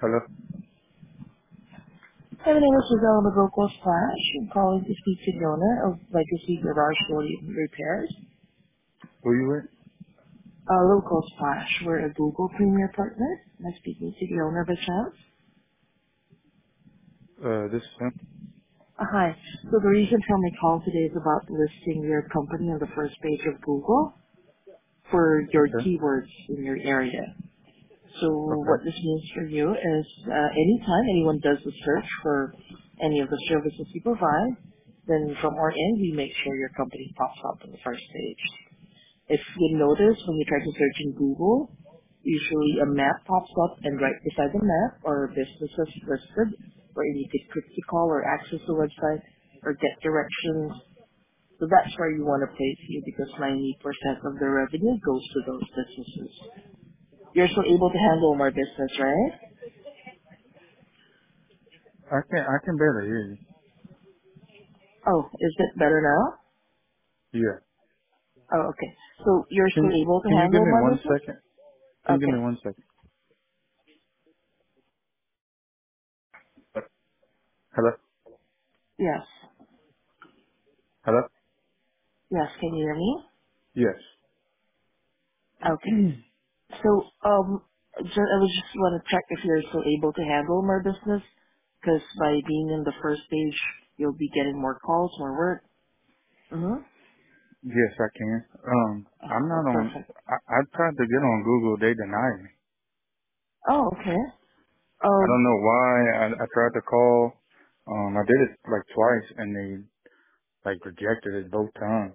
Hello? Hi, my name is Giselle of the Local Splash. I'm calling to speak to the owner of Legacy Garage Door Repairs. Who you with? Local Splash. We're a Google Premier partner. I'm speaking to the owner of the chance. This is him. Hi. So the reason for my call today is about listing your company on the first page of Google for your Okay. keywords in your area. So Okay. what this means for you is anytime anyone does a search for any of the services you provide, then from our end, we make sure your company pops up on the first page. If you notice when you try to search in Google, usually a map pops up and right beside the map are businesses listed where you could click to call or access the website or get directions. So that's where you want to place you because 90% of the revenue goes to those businesses. You're still able to handle more business, right? I can barely hear you. Oh, is it better now? Yeah. Oh, okay. So you're Can still able to can you give handle me more one business? second? Can you give Okay. me 1 second? Hello? Yes. Hello? Yes, can you hear me? Yes. Okay. So, I was just want to check if you're still able to handle more business, because by being in the first stage, you'll be getting more calls, more work. Mm-hmm. Yes, I can. I'm Oh, not on. perfect. I tried to get on Google. They denied me. Oh, okay. I don't Um, know why. I tried to call. I did it like twice, and they like rejected it both times.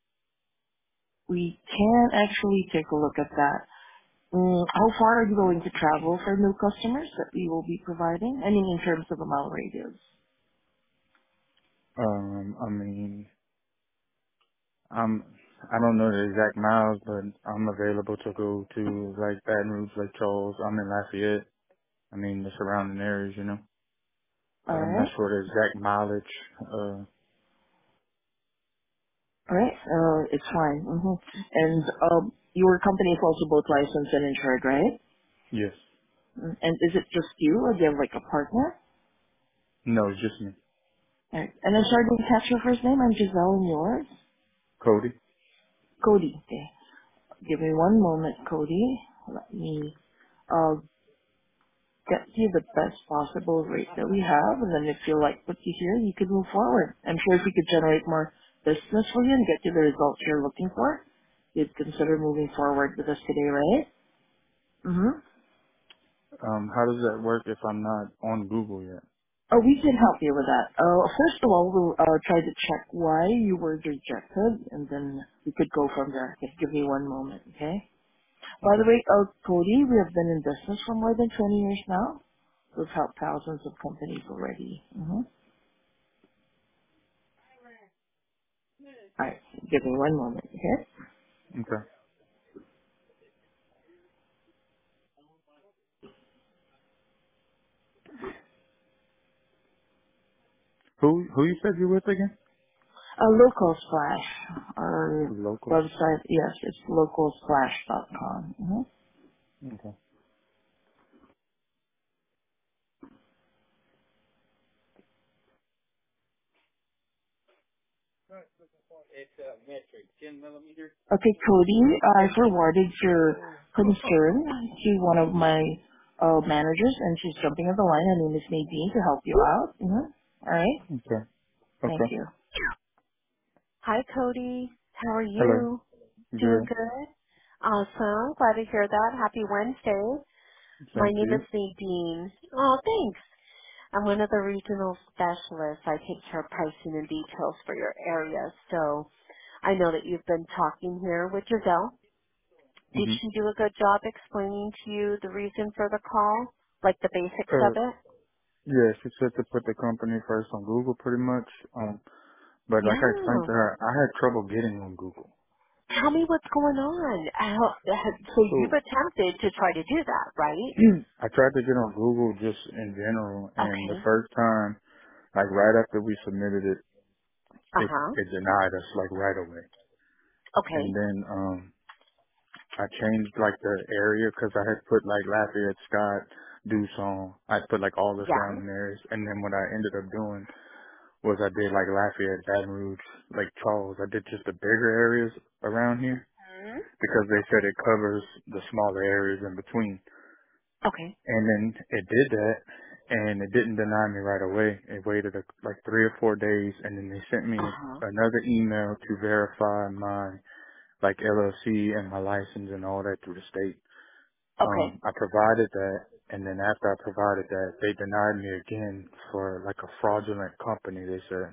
we can actually take a look at that. How far are you going to travel for new customers that we will be providing? I mean, in terms of a mile radius. I mean, I don't know the exact miles, but I'm available to go to like Baton Rouge, Lake Charles. I'm in Lafayette. I mean the surrounding areas, you know. All But I'm not right. sure the exact mileage. All right. It's fine. Mm-hmm. And your company is also both licensed and insured, right? Yes. And is it just you, or do you have like a partner? No, it's just me. Alright. And I'm sorry, didn't catch your first name. I'm Giselle and yours. Cody. Cody. Okay. Give me one moment, Cody. Let me uh get you the best possible rate that we have, and then if you like what you hear, you could move forward. I'm sure if we could generate more business for you and get you the results you're looking for, you'd consider moving forward with us today, right? Mm-hmm. How does that work if I'm not on Google yet? Oh, we can help you with that. First of all, we'll try to check why you were rejected, and then we could go from there. Just give me one moment, okay? By the Okay. way, Cody, we have been in business for more than 20 years now. We've helped thousands of companies already. Mm-hmm. All right, give me one moment, okay? Okay. Who you said you're with again? Local Splash, our Local. website, yes, it's localsplash.com. Mm-hmm. Okay. Okay, Cody, I forwarded your concern to one of my managers, and she's jumping on the line. Her name is Nadine to help you out. All right, Okay. thank Okay. you. Hi, Cody. How are Hello. you? Doing Good. good? Awesome. Glad to hear that. Happy Wednesday. My Same to name you. is Nadine. Oh, thanks. I'm one of the regional specialists. I take care of pricing and details for your area. So I know that you've been talking here with Giselle. Did Mhm. she do a good job explaining to you the reason for the call? Like the basics of Uh, it? yeah, she said to put the company first on Google, pretty much. But like I explained Yeah. to her, I had trouble getting on Google. Tell me what's going on. So you've So attempted to try to do that, right? I tried to get on Google just in general, and the Okay. first time, like right after we submitted it, Uh-huh. it denied us like right away. Okay. And then I changed like the area because I had put like Lafayette Scott. Dusong. I put like all the Yeah. surrounding areas, and then what I ended up doing was I did like Lafayette, Baton Rouge, Lake Charles. I did just the bigger areas around here Mhm. because they said it covers the smaller areas in between. Okay. And then it did that, and it didn't deny me right away. It waited like 3 or 4 days, and then they sent me Uh-huh. another email to verify my like LLC and my license and all that through the state. Okay. I provided that, and then after I provided that, they denied me again for like a fraudulent company. They said,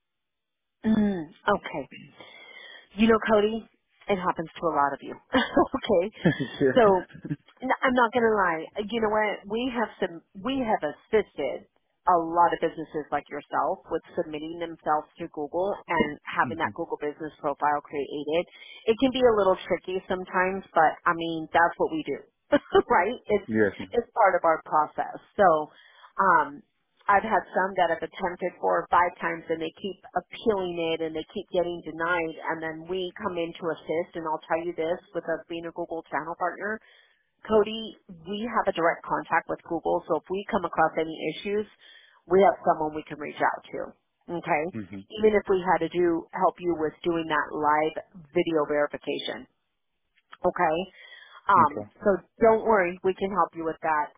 Okay. You know, Cody, it happens to a lot of you. Okay. yeah. So I'm not gonna lie. You know what? We have assisted a lot of businesses like yourself with submitting themselves to Google and having hmm that Google business profile created. It can be a little tricky sometimes, but I mean that's what we do, right? Yes, ma'am. It's part of our process. So, I've had some that have attempted 4 or 5 times and they keep appealing it and they keep getting denied, and then we come in to assist. And I'll tell you this, with us being a Google channel partner, Cody, we have a direct contact with Google, so if we come across any issues, we have someone we can reach out to. Okay? hmm Even if we had to help you with doing that live video verification. Okay? Okay. So don't worry, we can help you with that.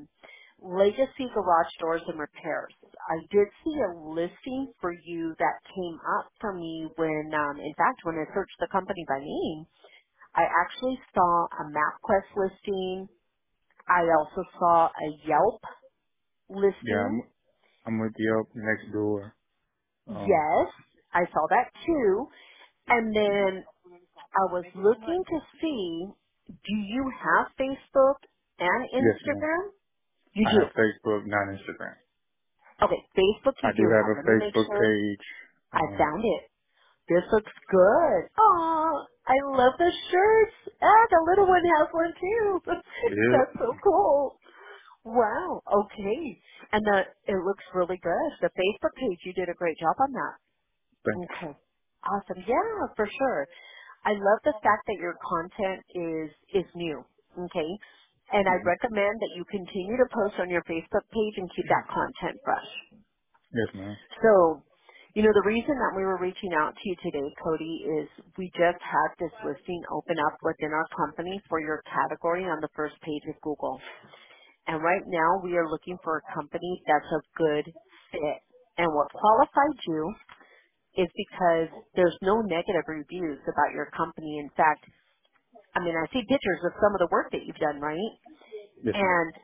Legacy Garage Doors and Repairs. I did see a listing for you that came up for me when, in fact, when I searched the company by name, I actually saw a MapQuest listing. I also saw a Yelp Yeah, listing. I'm with Yelp next door. Yes, I saw that too. And then I was looking to see, do you have Facebook and Yes, ma'am. Instagram? You I do. have Facebook, not Instagram. Okay, Facebook I you do do have have. a Let me make Facebook sure page. I found it. This looks good. Oh, I love the shirts. Ah, the little one has one too. That's Yep. so cool. Wow. Okay. And it looks really good. The Facebook page, you did a great job on that. Thank Okay. Awesome. Yeah, for sure. I love the fact that your content is new. Okay. And you. I'd recommend that you continue to post on your Facebook page and keep that content fresh. Yes, ma'am. So, you know, the reason that we were reaching out to you today, Cody, is we just had this listing open up within our company for your category on the first page of Google. And right now we are looking for a company that's a good fit. And what qualified you is because there's no negative reviews about your company. In fact, I mean, I see pictures of some of the work that you've done, right? Yes, ma'am. And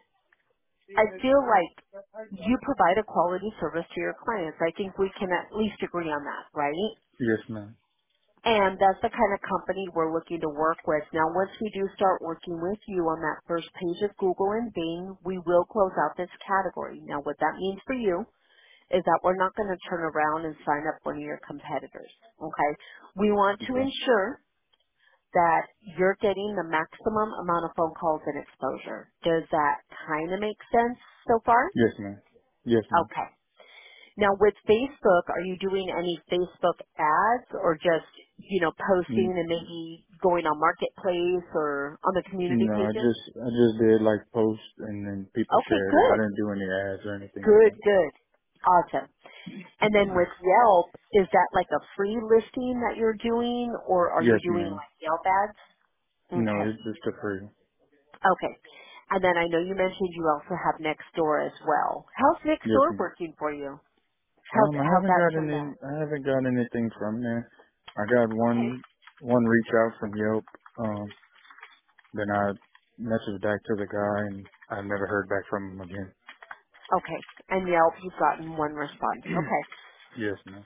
I feel like you provide a quality service to your clients. I think we can at least agree on that, right? Yes, ma'am. And that's the kind of company we're looking to work with. Now, once we do start working with you on that first page of Google and Bing, we will close out this category. Now, what that means for you is that we're not going to turn around and sign up one of your competitors. Okay? We want to Okay. ensure that you're getting the maximum amount of phone calls and exposure. Does that kind of make sense so far? Yes, ma'am. Yes, ma'am. Okay. Now with Facebook, are you doing any Facebook ads or just, you know, posting Mm, and maybe going on Marketplace or on the community No, pages? I just did like posts and then people Okay, shared it. I good. didn't do any ads or anything like Good, that. good. Awesome. And then with Yelp, is that like a free listing that you're doing or are you Yes, doing ma'am. like Yelp ads? No, Okay. it's just a free. Okay. And then I know you mentioned you also have Nextdoor as well. How's Yes, Nextdoor ma'am. working for you? How's that turned out? I haven't got anything from there. I got Okay. one reach out from Yelp. Then I messaged back to the guy and I never heard back from him again. Okay. And Yelp, you've gotten one response. Okay. Yes, ma'am.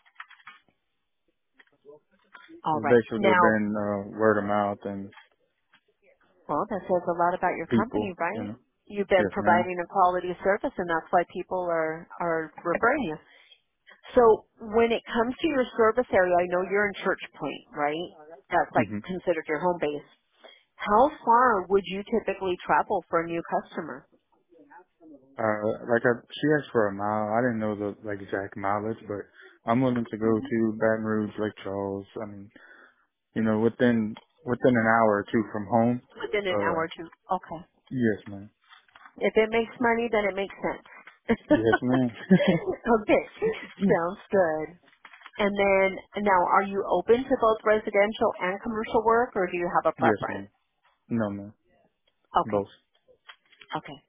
All It's right. basically Now, been word of mouth and well, that says a lot about your company, people, you right? know. You've been Yes, ma'am. providing a quality service, and that's why people are referring you. So, when it comes to your service area, I know you're in Church Point, right? That's like hmm considered your home base. How far would you typically travel for a new customer? She asked for a mile. I didn't know the like exact mileage, but I'm willing to go Hmm. to Baton Rouge, Lake Charles. I mean, you know, within an hour or two from home. Within an hour or two. Okay. Yes, ma'am. If it makes money, then it makes sense. Yes, ma'am. Okay, sounds good. And then, now, are you open to both residential and commercial work, or do you have a Yes, preference? ma'am. No, ma'am. Okay, Both. okay.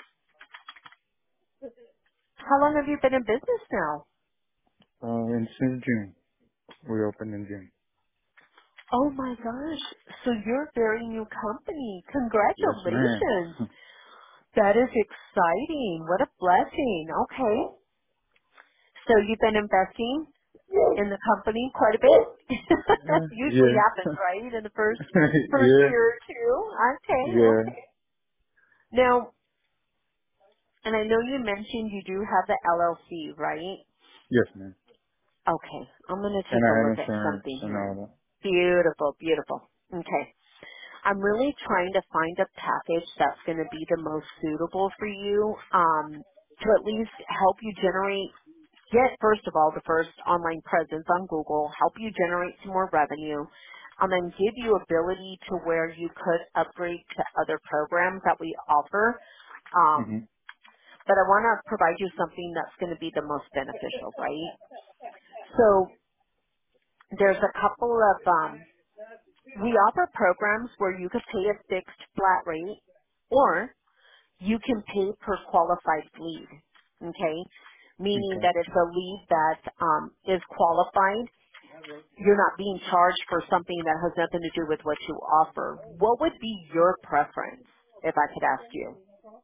How long have you been in business now? And since June, we opened in June. Oh my gosh, so you're a very new company. Yes, ma'am. Congratulations. That is exciting. What a blessing. Okay. So you've been investing in the company quite a bit. Usually Yeah. happens, right? In the first Yeah. year or two. Okay, Yeah. okay. Now, and I know you mentioned you do have the LLC, right? Yes, ma'am. Okay. I'm going to And take a I look have at insurance something and here. all that. Beautiful, beautiful. Okay. I'm really trying to find a package that's going to be the most suitable for you, to at least help you get, first of all, the first online presence on Google, help you generate some more revenue, and then give you ability to where you could upgrade to other programs that we offer. Hmm. But I want to provide you something that's going to be the most beneficial, right? So there's a couple of, we offer programs where you could pay a fixed flat rate, or you can pay per qualified lead. Okay? Meaning Okay. that it's a lead that is qualified. You're not being charged for something that has nothing to do with what you offer. What would be your preference, if I could ask you?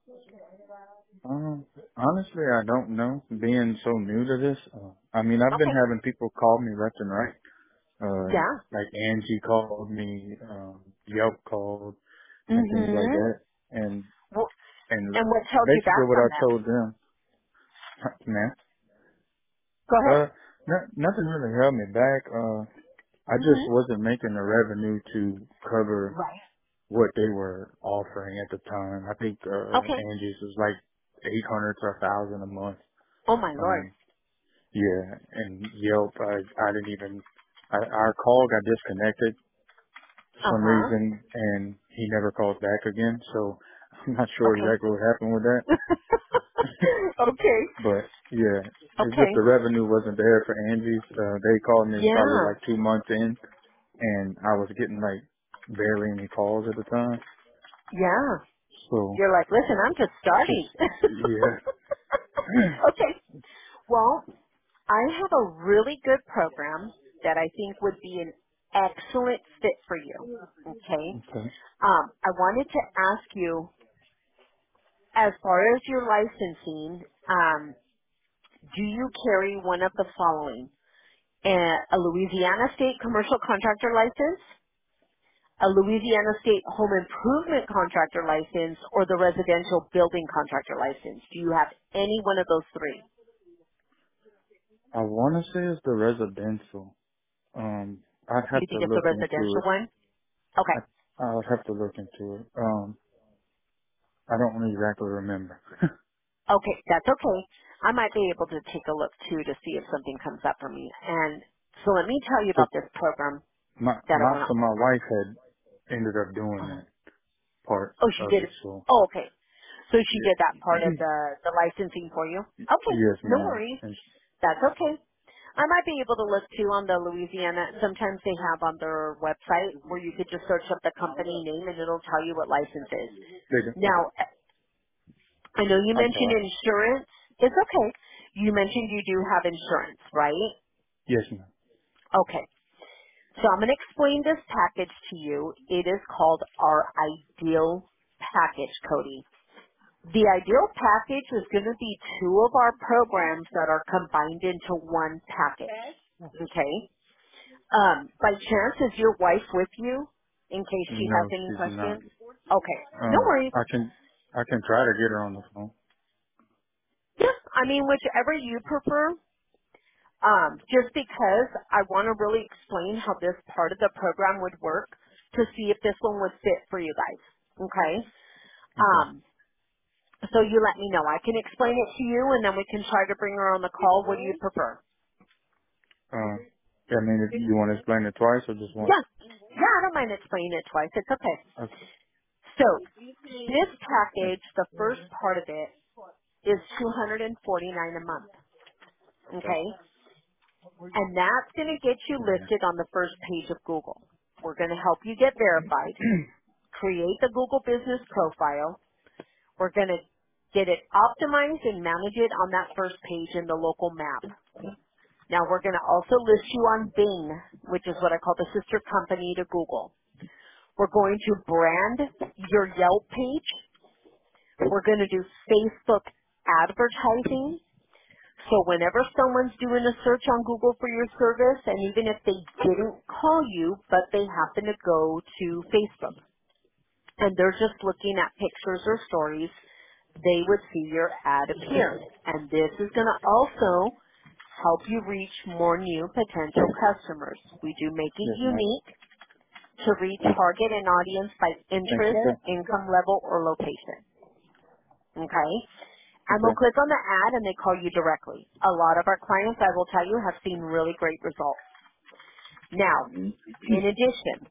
Honestly, I don't know. Being so new to this, I mean, I've been Okay. having people call me left and right. Yeah. Like Angie called me, Yelp called, and things like Mm-hmm. that. Well, And and what held you basically back what from I them? told them, man, Go ahead. nothing really held me back. I just Mm-hmm. wasn't making the revenue to cover Right. what they were offering at the time. I think, Okay. Angie's was like 800 to 1,000 a month. Oh my lord. Um, yeah, and Yelp, I didn't even, our call got disconnected for some Uh-huh. reason, and he never called back again. So I'm not sure Okay. exactly what happened with that. Okay. But yeah, it's just Okay. the revenue wasn't there for Angie's. They called me probably Yeah. like 2 months in, and I was getting like barely any calls at the time. Yeah. So You're like, listen, I'm just just starting. yeah, Okay. Well, I have a really good program that I think would be an excellent fit for you. Okay. okay. I wanted to ask you, as far as your licensing, do you carry one of the following? A Louisiana State Commercial Contractor License, a Louisiana State Home Improvement Contractor License, or the Residential Building Contractor License? Do you have any one of those three? I want to say it's the residential. I'd You have to think it's the look into residential it. one? Okay. I'll have to look into it. I don't exactly remember. Okay, that's okay. I might be able to take a look too to see if something comes up for me. And so let me tell you So about this program my that I my want so to. my wife had ended up doing Oh, that part oh, she of did. it. So Oh, okay. So she did that yeah. part of the licensing for you. Okay, Yes, no ma'am. worries. And That's okay. I might be able to look too on the Louisiana. Sometimes they have on their website where you could just search up the company name and it'll tell you what license is. they can, okay. Now, I know you I'm mentioned sorry. insurance. It's okay. You mentioned you do have insurance, right? Yes, ma'am. Okay. So I'm going to explain this package to you. It is called our ideal package, Cody. The ideal package is going to be two of our programs that are combined into one package. Okay. By chance, is your wife with you in case she has No, any she's not. questions? Okay. No worries. I can try to get her on the phone. Yeah. I mean, whichever you prefer. Just because I want to really explain how this part of the program would work to see if this one would fit for you guys. Okay? Okay. So you let me know. I can explain it to you and then we can try to bring her on the call. What do you prefer? Yeah, I mean, if you want to explain it twice or just once. Yeah. Yeah, I don't mind explaining it twice. It's okay. Okay. So this package, the first part of it is $249 a month. Okay. Okay? And that's going to get you Okay. listed on the first page of Google. We're going to help you get verified, create the Google business profile. We're going to get it optimized and manage it on that first page in the local map. Now we're going to also list you on Bing, which is what I call the sister company to Google. We're going to brand your Yelp page. We're going to do Facebook advertising. So whenever someone's doing a search on Google for your service, and even if they didn't call you, but they happen to go to Facebook, and they're just looking at pictures or stories, they would see your ad appear. And this is going to also help you reach more new potential customers. We do make it Yes, ma'am. unique to reach target an audience by Thank you, interest, sir. income level, or location. Okay? And they'll Okay. click on the ad and they call you directly. A lot of our clients, I will tell you, have seen really great results. Now, in addition,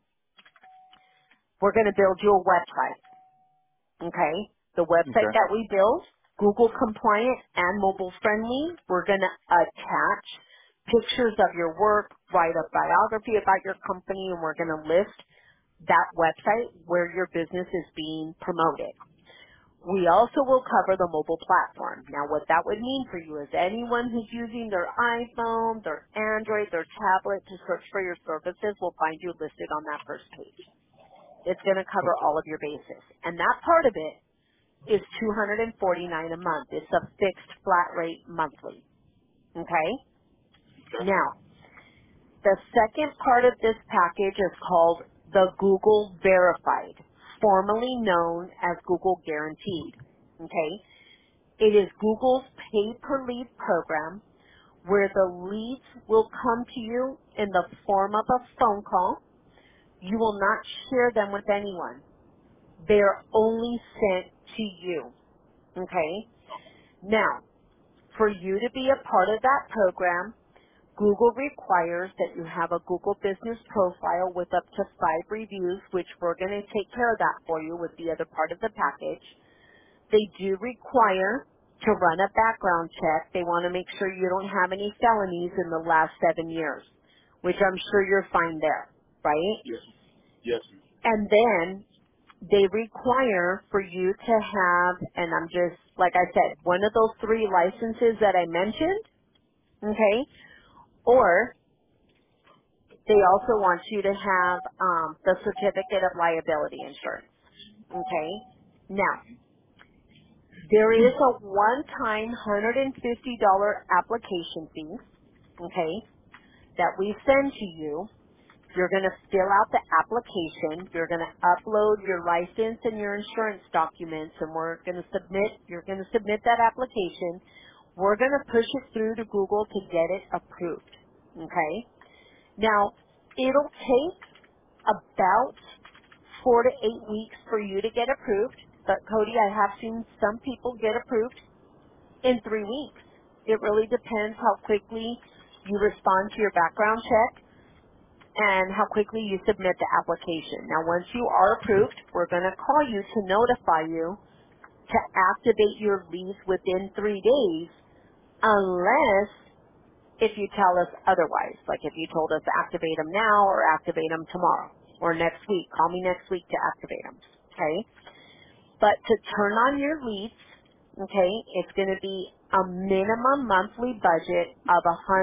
we're going to build you a website. Okay? The website Okay. that we build, Google compliant and mobile friendly. We're going to attach pictures of your work, write a biography about your company, and we're going to list that website where your business is being promoted. We also will cover the mobile platform. Now what that would mean for you is anyone who's using their iPhone, their Android, their tablet to search for your services will find you listed on that first page. It's going to cover Okay. all of your bases. And that part of it is $249 a month. It's a fixed flat rate monthly. Okay? Now, the second part of this package is called the Google Verified, formerly known as Google Guaranteed. Okay? It is Google's pay-per-lead program where the leads will come to you in the form of a phone call. You will not share them with anyone. They're only sent to you. Okay? Now, for you to be a part of that program, Google requires that you have a Google business profile with up to 5 reviews, which we're going to take care of that for you with the other part of the package. They do require to run a background check. They want to make sure you don't have any felonies in the last 7 years, which I'm sure you're fine there, right? Yes. Yes. And then they require for you to have, and I'm just, like I said, one of those 3 licenses that I mentioned, okay? Or they also want you to have the certificate of liability insurance, okay? Now, there is a one-time $150 application fee, okay, that we send to you. You're going to fill out the application. You're going to upload your license and your insurance documents, and you're going to submit that application. We're going to push it through to Google to get it approved, okay? Now, it'll take about 4 to 8 weeks for you to get approved, but Cody, I have seen some people get approved in 3 weeks. It really depends how quickly you respond to your background check and how quickly you submit the application. Now once you are approved, we're going to call you to notify you to activate your lease within 3 days unless if you tell us otherwise. Like if you told us to activate them now or activate them tomorrow or next week. Call me next week to activate them. Okay? But to turn on your leads, okay, it's going to be a minimum monthly budget of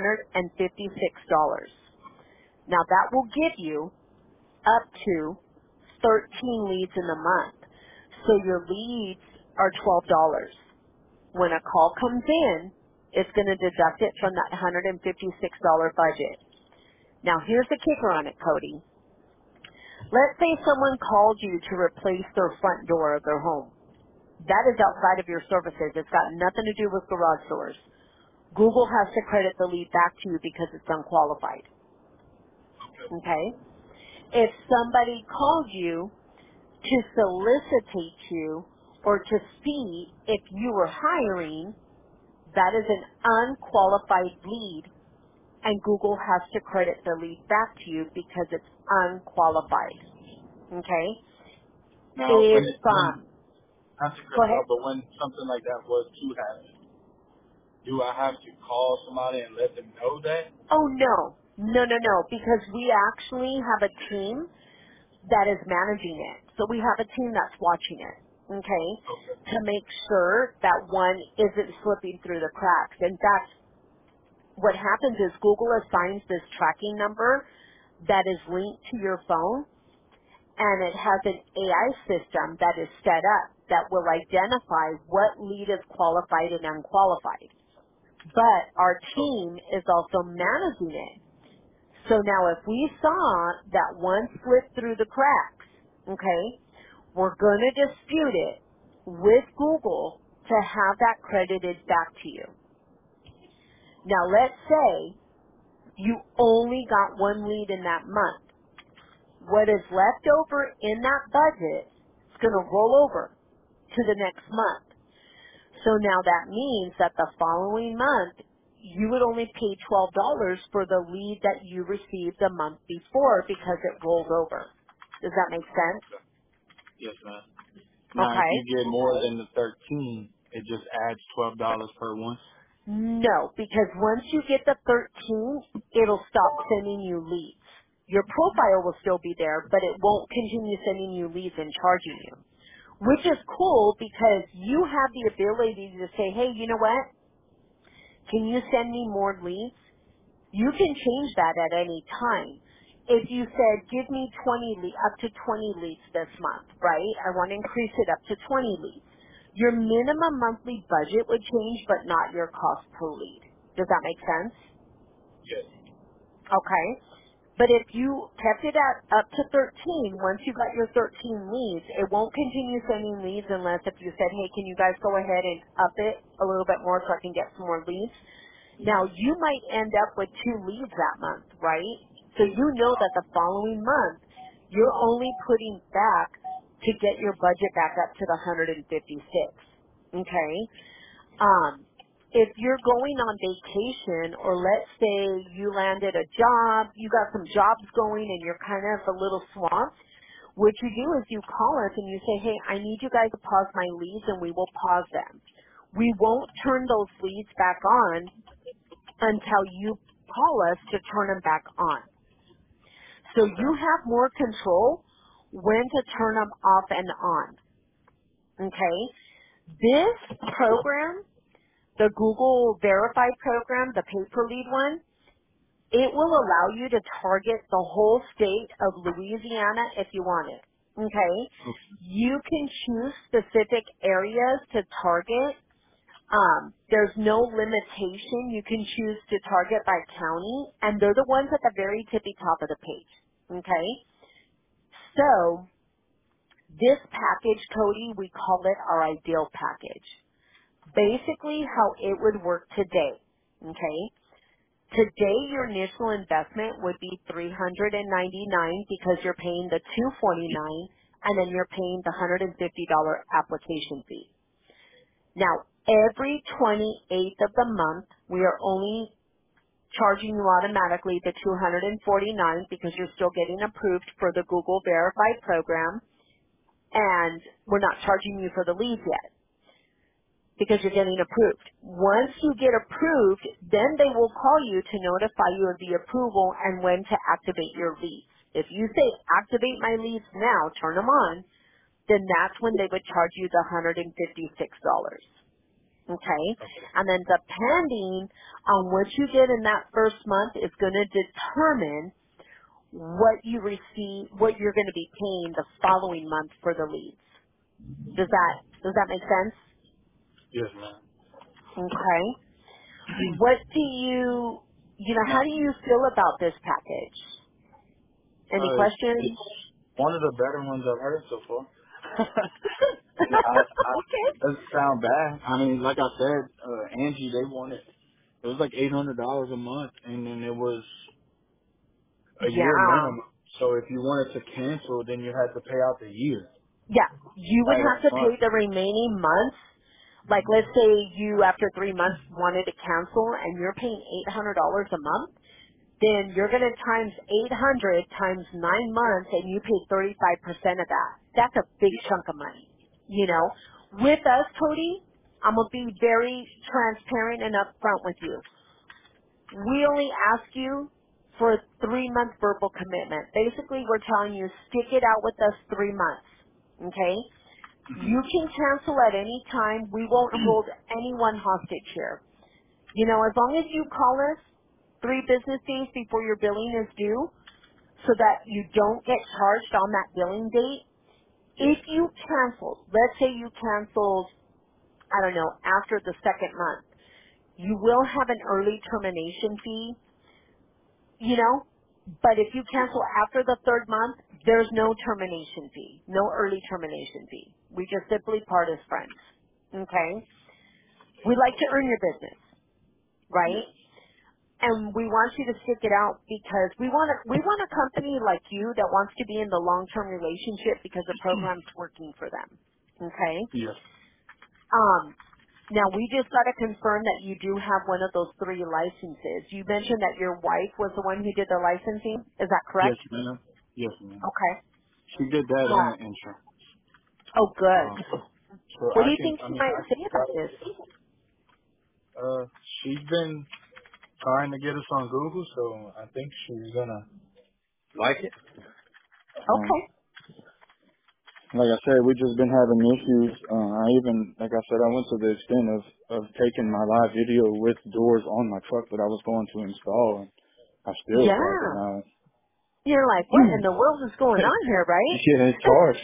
$156. Now that will give you up to 13 leads in the month. So your leads are $12. When a call comes in, it's going to deduct it from that $156 budget. Now here's the kicker on it, Cody. Let's say someone called you to replace their front door of their home. That is outside of your services. It's got nothing to do with garage doors. Google has to credit the lead back to you because it's unqualified. Okay? If somebody called you to solicitate you or to see if you were hiring, that is an unqualified lead and Google has to credit the lead back to you because it's unqualified. Okay? Now, If, when not to go cut you ahead. off, but when something like that was to happen, do I have to call somebody and let them know that? Oh no. No, no, no, because we actually have a team that is managing it. So we have a team that's watching it, okay, Okay. to make sure that one isn't slipping through the cracks. In fact, what happens is Google assigns this tracking number that is linked to your phone, and it has an AI system that is set up that will identify what lead is qualified and unqualified. But our Oh, team is also managing it. So now if we saw that one slipped through the cracks, okay, we're going to dispute it with Google to have that credited back to you. Now let's say you only got one lead in that month. What is left over in that budget is going to roll over to the next month. So now that means that the following month, you would only pay $12 for the lead that you received the month before because it rolled over. Does that make sense? okay. Yes, ma'am. Now, if Okay. you get more than the 13, it just adds $12 per one. No, because once you get the 13, it'll stop sending you leads. Your profile will still be there, but it won't continue sending you leads and charging you. Which is cool because you have the ability to say, hey, you know what? Can you send me more leads? You can change that at any time. If you said, give me up to 20 leads this month, right? I want to increase it up to 20 leads. Your minimum monthly budget would change, but not your cost per lead. Does that make sense? Yes. Okay. But if you kept it at up to 13, once you got your 13 leads, it won't continue sending leads unless if you said, hey, can you guys go ahead and up it a little bit more so I can get some more leads? Now, you might end up with 2 leads that month, right? So you know that the following month, you're only putting back to get your budget back up to the 156. Okay? If you're going on vacation or let's say you landed a job, you got some jobs going and you're kind of a little swamped, what you do is you call us and you say, hey, I need you guys to pause my leads and we will pause them. We won't turn those leads back on until you call us to turn them back on. So Okay. you have more control when to turn them off and on. Okay? This program, the Google Verify program, the pay-per-lead one, it will allow you to target the whole state of Louisiana if you want it. Okay? You can choose specific areas to target. There's no limitation. You can choose to target by county, and they're the ones at the very tippy top of the page. Okay? So, this package, Cody, we call it our ideal package. Basically how it would work today. Okay? Today, your initial investment would be $399 because you're paying the $249, and then you're paying the $150 application fee. Now, every 28th of the month, we are only charging you automatically the $249 because you're still getting approved for the Google Verified program, and we're not charging you for the leads yet because you're getting approved. Once you get approved, then they will call you to notify you of the approval and when to activate your leads. If you say activate my leads now, turn them on, then that's when they would charge you the $156. Okay? And then depending on what you get in that first month is going to determine what you receive, what you're going to be paying the following month for the leads. Does that make sense? Yes, ma'am. Okay. What do how Now, do you feel about this package? Any questions? it's one of the better ones I've heard so far. Okay. It doesn't sound bad. I mean, like I said, Angie, they wanted, it was like $800 a month, and then it was a year Yeah. minimum. So if you wanted to cancel, then you had to pay out the year Yeah. You would right have up to front. pay the remaining months. Like let's say you after 3 months wanted to cancel and you're paying $800 a month. then you're going to times 800 times 9 months and you pay 35% of that. That's a big chunk of money. You know, with us, Cody, I'm going to be very transparent and upfront with you. We only ask you for a 3-month verbal commitment. Basically, we're telling you stick it out with us 3 months. Okay? Hmm. You can cancel at any time. We won't hold anyone hostage here. You know, as long as you call us 3 business days before your billing is due so that you don't get charged on that billing date. Yeah. If you cancel, let's say you canceled, I don't know, after the 2nd month, you will have an early termination fee, you know, but if you cancel after the 3rd month, there's no termination fee, no early termination fee. We just simply part as friends. Okay? We like to earn your business, Yeah. right? And we want you to stick it out because we want a company like you that wants to be in the long term relationship because the program's working for them. Okay? Yes. Now we just got to confirm that you do have one of those 3 licenses. You mentioned that your wife was the one who did the licensing. Is that Yes, correct? ma'am. Yes, ma'am. Okay. She did that Uh, and insurance. oh, good. Um, so What do I you can, think I she mean, might I say can try about this? to, she's been trying to get us on Google, so I think she's gonna like it. Okay. Like I said, we've just been having issues. I even, like I said, I went to the extent of taking my live video with doors on my truck that I was going to install, and I still got Yeah. denied. You're like, what in the world is going on here, right? Yeah, it's hard.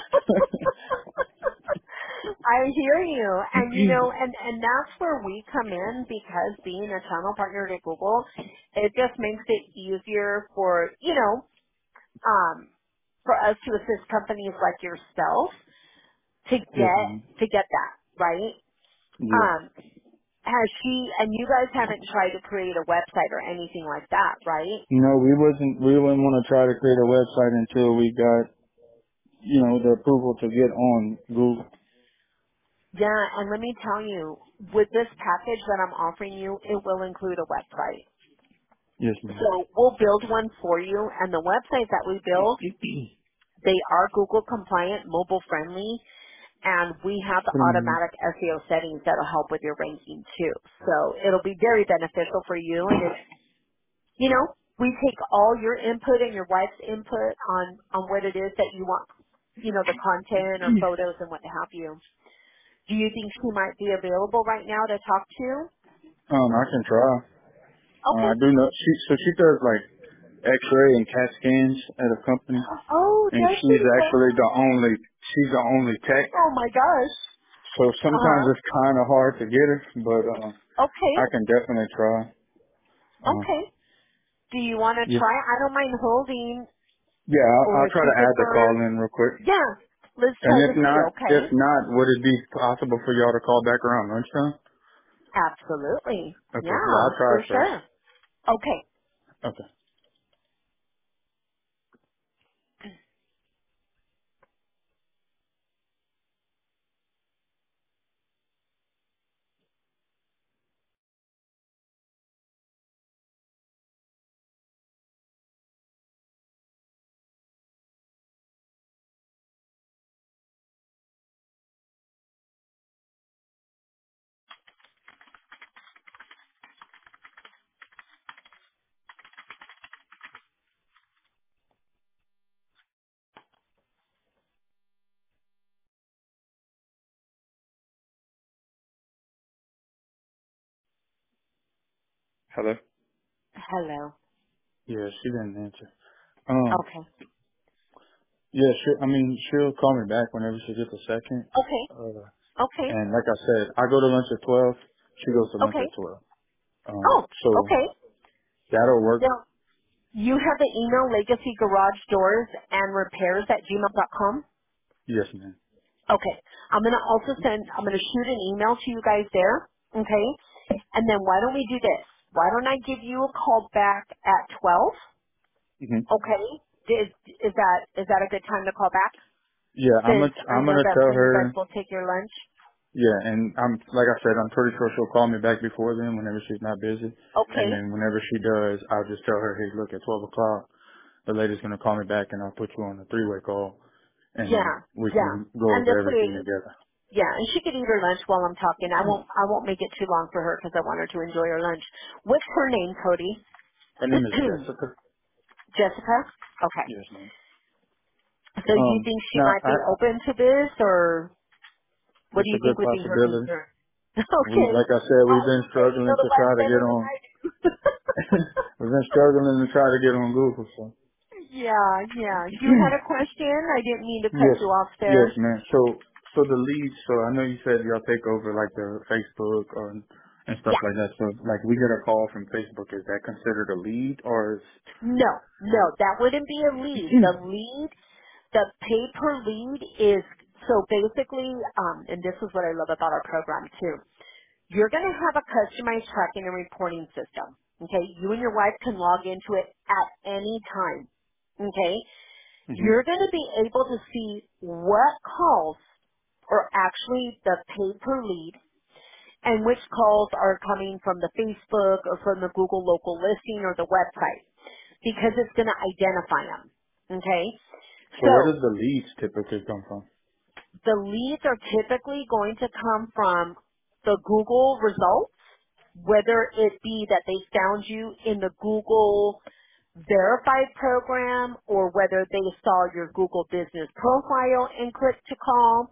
I hear you. And you know, and that's where we come in because being a channel partner to Google, it just makes it easier for, you know, for us to assist companies like yourself Yes, ma'am. to get that, right? Yeah. Um, has she and you guys haven't tried to create a website or anything like that, right? No, we wouldn't want to try to create a website until we got, the approval to get on Google. Yeah, and let me tell you, with this package that I'm offering you, it will include a website. Yes, ma'am. So we'll build one for you, and the website that we build, they are Google compliant, mobile friendly, and we have the Put 'em in. automatic SEO settings that'll help with your ranking too. So it'll be very beneficial for you, and it's, you know, we take all your input and your wife's input on what it is that you want, you know, the content or photos and what have you. Do you think she might be available right now to talk to? I can try. I Okay. do know she does like X-ray and CAT scans at a company, Oh, and does she? she's the only tech. Oh my gosh. So sometimes Uh-huh. it's kind of hard to get her, but Okay. I can definitely try. Okay. Do you want to Yeah, try? I don't mind holding, yeah. or I'll if try you to add the call prefer. in real quick. Yeah. Let's And try to see, if okay? not, would it be possible for y'all to call back around lunchtime? Absolutely. Okay, yeah, Yeah, I'll try for it first. sure. Okay. Okay. Hello. Hello. Yeah, she didn't answer. Okay. Yeah, she'll call me back whenever she gets a second. Okay. Uh, Okay. and like I said, I go to lunch at 12. She goes to lunch Okay. at 12. Oh, So okay. that'll work. Now, you have the email legacy garage doors and repairs at gmail.com? Yes, ma'am. Okay. I'm gonna shoot an email to you guys there. Okay. And then why don't we do this? Why don't I give you a call back at 12? Hmm. Okay. Is that a good time to call back? Yeah, Since I I'm know gonna that's tell when you guys her. will take your lunch. Yeah, and I'm like I said, I'm pretty sure she'll call me back before then whenever she's not busy. And Okay. then whenever she does, I'll just tell her, hey, look, at 12 o'clock, the lady's gonna call me back, and I'll put you on a three-way call, and then Yeah, we yeah. can go And over this everything way, together. yeah, and she could eat her lunch while I'm talking. I won't make it too long for her because I want her to enjoy her lunch. What's her name, Cody? Her name is Jessica. Jessica? Okay. Yes, ma'am. So you think she Now might be open to this, or what do it's a you good think would be her possibility. concern? We, Okay. like I said, we've been Okay, you know struggling the to wife try to get better than on. I do. We've been struggling to try to get on Google. So Yeah, yeah. You had a question? I didn't mean to cut yes, you off yes, there. man. So the leads. So I know you said y'all take over like the Facebook or and stuff Yeah. like that. So like we get a call from Facebook. Is that considered a lead or is? No, no, that wouldn't be a lead. The pay per lead is, so basically, and this is what I love about our program too. You're going to have a customized tracking and reporting system. Okay, you and your wife can log into it at any time. Okay, hmm you're going to be able to see what calls are actually the pay per lead and which calls are coming from the Facebook or from the Google local listing or the website because it's going to identify them. Okay? So where So does the leads typically come from? the leads are typically going to come from the Google results, whether it be that they found you in the Google verified program or whether they saw your Google business profile and clicked to call,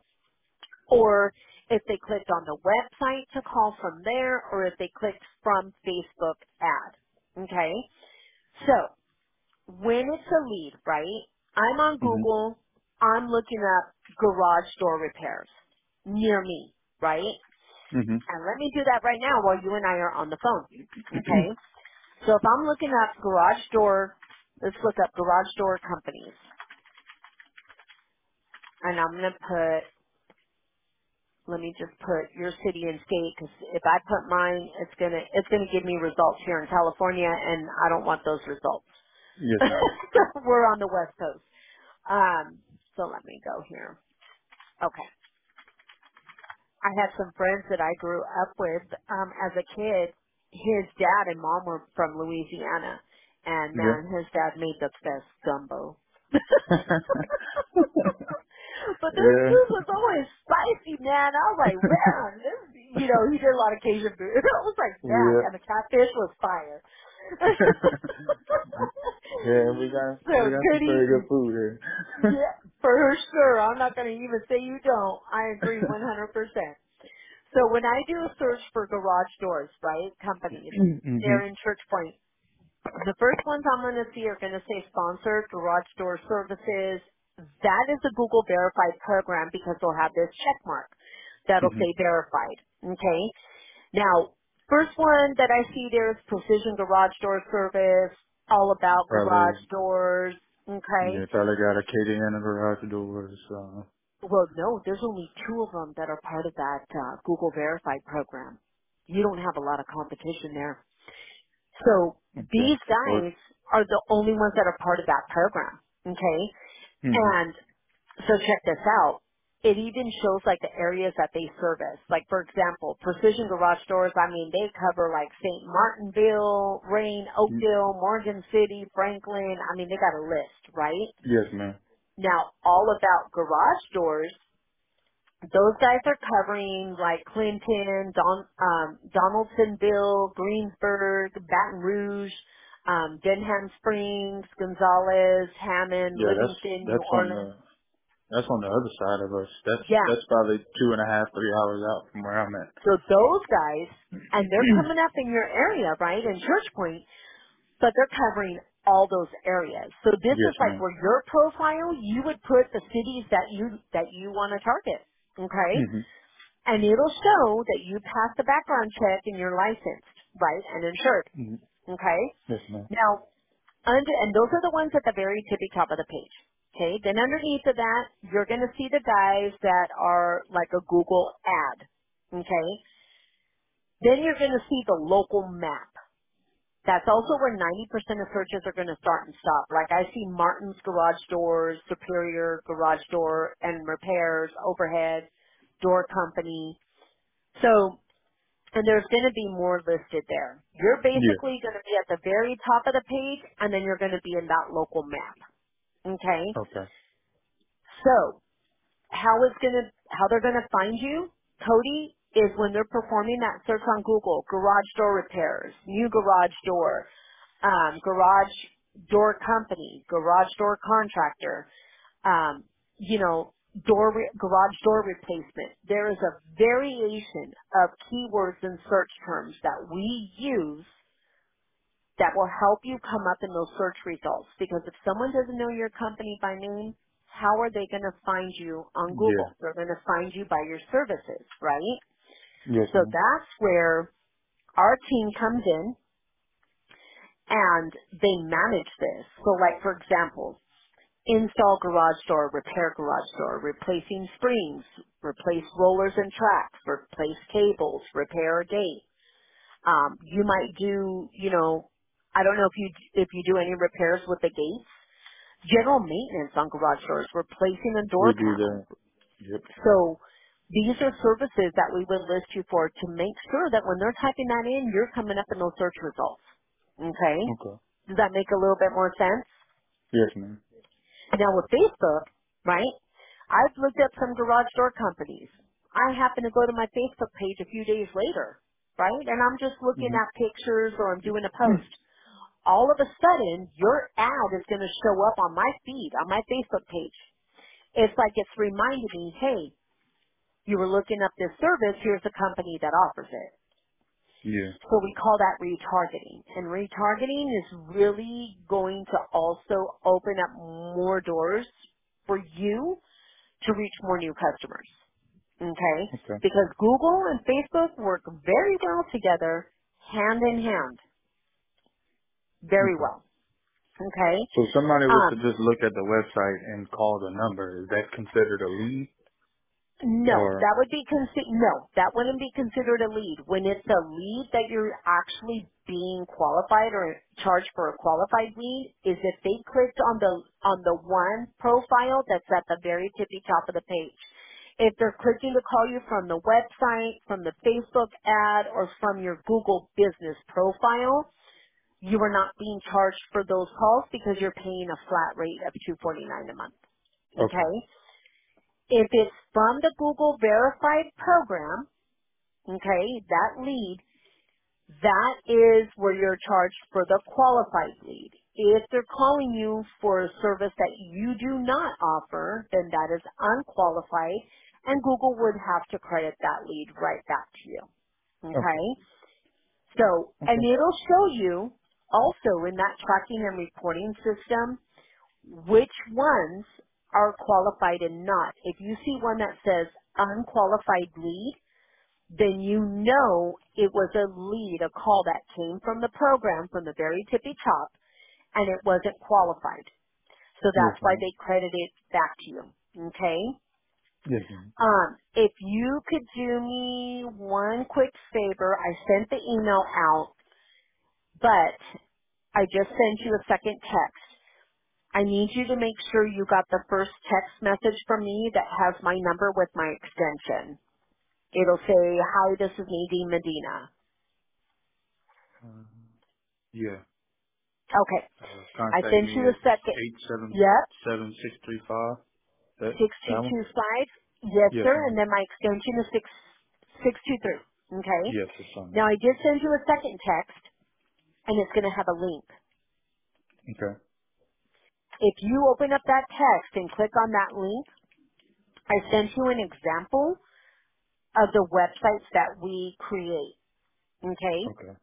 or if they clicked on the website to call from there, or if they clicked from Facebook ad. Okay? So when it's a lead, right? I'm on hmm Google. I'm looking up garage door repairs near me, right? hmm And let me do that right now while you and I are on the phone. Okay? So if I'm looking up garage door, let's look up garage door companies. And I'm going to put, let me just put your city and state because if I put mine, it's gonna give me results here in California and I don't want those results. Yes, ma'am. We're on the West Coast. So let me go here. Okay. I had some friends that I grew up with as a kid. His dad and mom were from Louisiana, and Yeah. man, his dad made the best gumbo. But this Yeah. food was always spicy, man. I was like, man, this, he did a lot of Cajun food. I was like, man, Yeah. and the catfish was fire. Yeah, So we got some good pretty good eating. food here. Yeah, for sure. I'm not going to even say you don't. I agree 100%. So when I do a search for garage doors, right, companies, mhm. they're in Church Point. The first ones I'm going to see are going to say sponsored garage door services. That is a Google verified program because they'll have this check mark that'll Mhm. say verified. Okay. Now, first one that I see there is Precision Garage Door Service, all about Probably garage doors. Okay. yeah, probably got a KD and a garage doors. Well, no, there's only two of them that are part of that Google verified program. You don't have a lot of competition there. So Okay. these Or guys are the only ones that are part of that program. Okay? mhm. And so check this out. It even shows like the areas that they service. Like for example, Precision Garage Doors, I mean, they cover like St. Martinville, Rain, Mm, Oakdale, Morgan City, Franklin. I mean, they got a list, right? yes, ma'am. Now, all about garage doors, those guys are covering like Clinton, Donaldsonville, Greensburg, Baton Rouge, Denham Springs, Gonzales, Hammond, Yeah, Livingston, New that's on Orleans. the other side of us. Yeah. That's probably 2.5, 3 hours out from where I'm at. So those guys, and they're coming up in your area, right, in Church Point, but they're covering all those areas. So this Yes, is like ma'am. where your profile, you would put the cities that you want to target. Okay? Mhm. And it'll show that you passed the background check and you're licensed, right, and insured. Mhm. Okay? Yes, ma'am. Now, and those are the ones at the very tippy top of the page. Okay? Then underneath of that, you're going to see the guys that are like a Google ad. Okay? Then you're going to see the local map. That's also where 90% of searches are going to start and stop. Like I see Martin's Garage Doors, Superior Garage Door and Repairs, Overhead, Door Company. So, and there's going to be more listed there. You're Yeah. basically going to be at the very top of the page, and then you're going to be in that local map. Okay? Okay. So, how they're gonna find you, Cody, is when they're performing that search on Google, garage door repairs, new garage door, garage door company, garage door contractor, um, you know, garage door replacement. There is a variation of keywords and search terms that we use that will help you come up in those search results. Because if someone doesn't know your company by name, how are they going to find you on Yeah. Google? They're going to find you by your services, right? Yes, So ma'am. that's where our team comes in and they manage this. So like for example, install garage door, repair garage door, replacing springs, replace rollers and tracks, replace cables, repair a gate. You might do, you know, I don't know if you do any repairs with the gates. General maintenance on garage doors, replacing a door We do panel. that. Yep. So these are services that we would list you for to make sure that when they're typing that in, you're coming up in those search results. Okay? Okay. Does that make a little bit more sense? Yes, ma'am. Now with Facebook, right? I've looked up some garage door companies. I happen to go to my Facebook page a few days later, right? And I'm just looking Mhm. at pictures or I'm doing a post. All of a sudden, your ad is going to show up on my feed, on my Facebook page. It's like it's reminding me, hey, you were looking up this service, here's a company that offers it. Yeah. So we call that retargeting. And retargeting is really going to also open up more doors for you to reach more new customers. Okay? Okay. Because Google and Facebook work very well together, hand in hand. Very Okay. well. Okay? So if somebody was Um, to just look at the website and call the number, is that considered a lead? No, Or that would be no, that wouldn't be considered a lead. When it's a lead that you're actually being qualified or charged for a qualified lead is if they clicked on the one profile that's at the very tippy top of the page. If they're clicking to call you from the website, from the Facebook ad, or from your Google business profile, you are not being charged for those calls because you're paying a flat rate of $249 a month. okay. Okay? If it's from the Google verified program, okay, that lead, that is where you're charged for the qualified lead. If they're calling you for a service that you do not offer, then that is unqualified and Google would have to credit that lead right back to you. Okay. Okay? So, and Okay. it'll show you also in that tracking and reporting system which ones are qualified and not. If you see one that says unqualified lead, then you know it was a lead, a call that came from the program from the very tippy top, and it wasn't qualified. So Yes, that's why ma'am. they credit it back to you. Okay? Yes, ma'am. If you could do me one quick favor, I sent the email out, but I just sent you a second text. I need you to make sure you got the first text message from me that has my number with my extension. It'll say, hi, this is Nadine Medina. Um, yeah. Okay. I Contact sent me you a at second. Yep. 877-635. That one? 6225. Yes, Yes, sir. And ma'am. then my extension is 623. Okay. Yes, it's on Now there. I did send you a second text and it's going to have a link. Okay. If you open up that text and click on that link, I sent you an example of the websites that we create. Okay. Okay.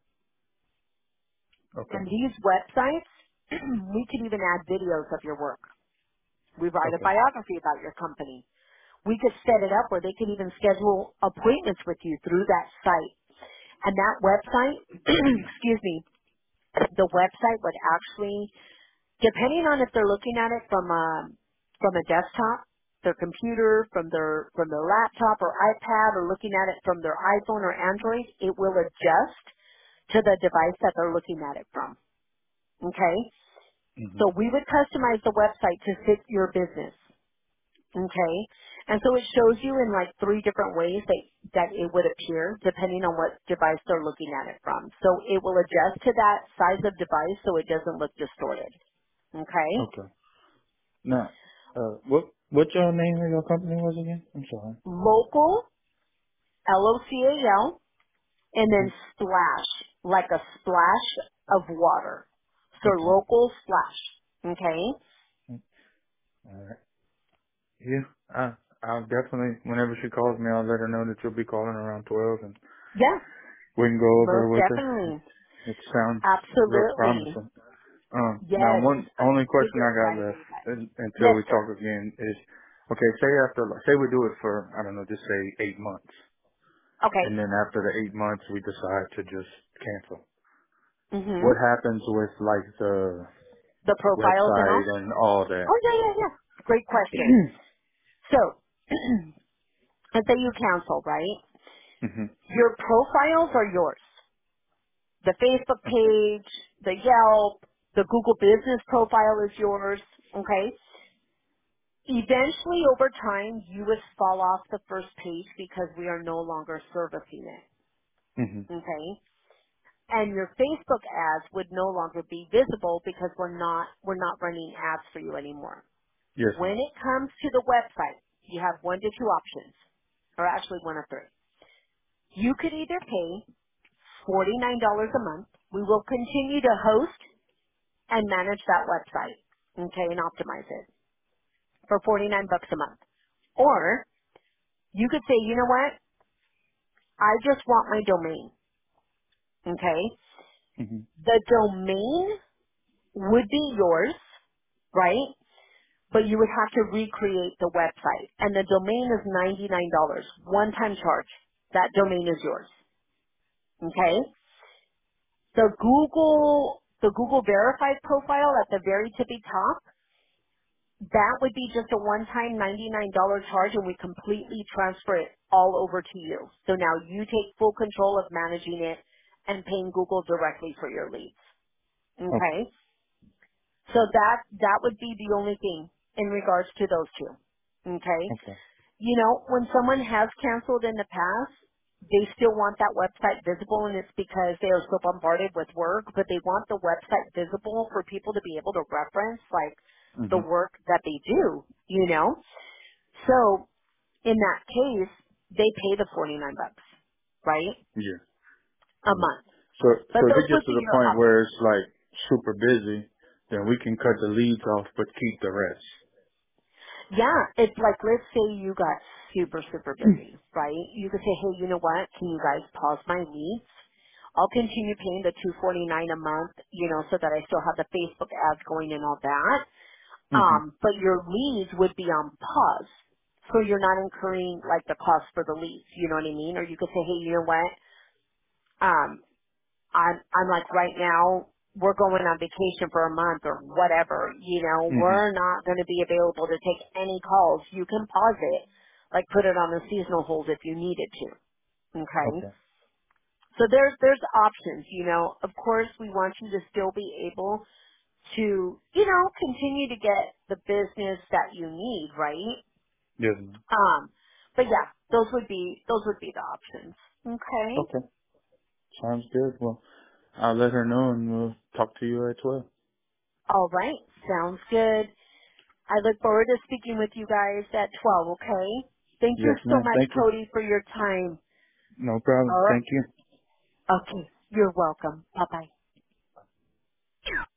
And Okay. these websites, we could even add videos of your work. We write a Okay. biography about your company. We could set it up where they could even schedule appointments with you through that site. And that website, excuse me, the website would actually, depending on if they're looking at it from a desktop, their computer, from their laptop or iPad, or looking at it from their iPhone or Android, it will adjust to the device that they're looking at it from. Okay? Mhm. So we would customize the website to fit your business. Okay? And so it shows you in like three different ways that it would appear depending on what device they're looking at it from. So it will adjust to that size of device so it doesn't look distorted. Okay? Okay. Now, what your name of your company was again? I'm sorry. Local, LOCAL, and then Mm-hmm. splash, like a splash of water. So Okay. local splash. Okay? All right. Yeah. I'll definitely, whenever she calls me, I'll let her know that you'll be calling around 12 and Yeah, we can go over most it with her. definitely. It sounds real Absolutely. promising. Now Yes. one I'm only question super I got excited for left you guys. until Yes, we sir. talk again is, okay, say we do it for, I don't know, just say 8 months. Okay. And then after the 8 months, we decide to just cancel. Mhm. What happens with like the The profiles and website all? and all that? Oh yeah, yeah, yeah. Great question. So, let's say you cancel, right? hmm Your profiles are yours. The Facebook Okay. page, the Yelp, the Google business profile is yours. Okay? Eventually over time you would fall off the first page because we are no longer servicing it. hmm Okay? And your Facebook ads would no longer be visible because we're not running ads for you anymore. Yes, When ma'am. it comes to the website, you have one to two options, or actually one of three. You could either pay $49 a month. We will continue to host and manage that website, okay, and optimize it for 49 bucks a month. Or you could say, you know what? I just want my domain, okay? hmm The domain would be yours, right? But you would have to recreate the website. And the domain is $99, one-time charge. That domain is yours. Okay? The Google verified profile at the very tippy top, that would be just a one-time $99 charge and we completely transfer it all over to you. So now you take full control of managing it and paying Google directly for your leads. Okay. Okay? So that would be the only thing in regards to those two. Okay? Okay. You know, when someone has canceled in the past, they still want that website visible and it's because they are so bombarded with work, but they want the website visible for people to be able to reference like the hmm work that they do, you know? So in that case, they pay the 49 bucks, right? Yeah. A Yeah. month. So But if those it gets would to be the your point where options. it's like super busy, then we can cut the leads off but keep the rest. Yeah, it's like let's say you got super, super busy, right? You could say, hey, you know what? Can you guys pause my leads? I'll continue paying the $249 a month, you know, so that I still have the Facebook ads going and all that. hmm But your leads would be on pause. So you're not incurring like the cost for the leads, you know what I mean? Or you could say, hey, you know what? I'm like right now we're going on vacation for a month or whatever, you know, hmm we're not going to be available to take any calls. You can pause it, like put it on a seasonal hold if you needed to. Okay. Okay. So there's options, you know. Of course we want you to still be able to, you know, continue to get the business that you need, right? Yes, ma'am. But yeah, those would be the options. Okay. Okay. Sounds good. Well, I'll let her know and we'll talk to you at 12. All right. Sounds good. I look forward to speaking with you guys at 12, okay? Thank you Yes, so ma'am. much, Thank you. Cody, for your time. No problem. All right. Thank you. Okay. You're welcome. Bye-bye.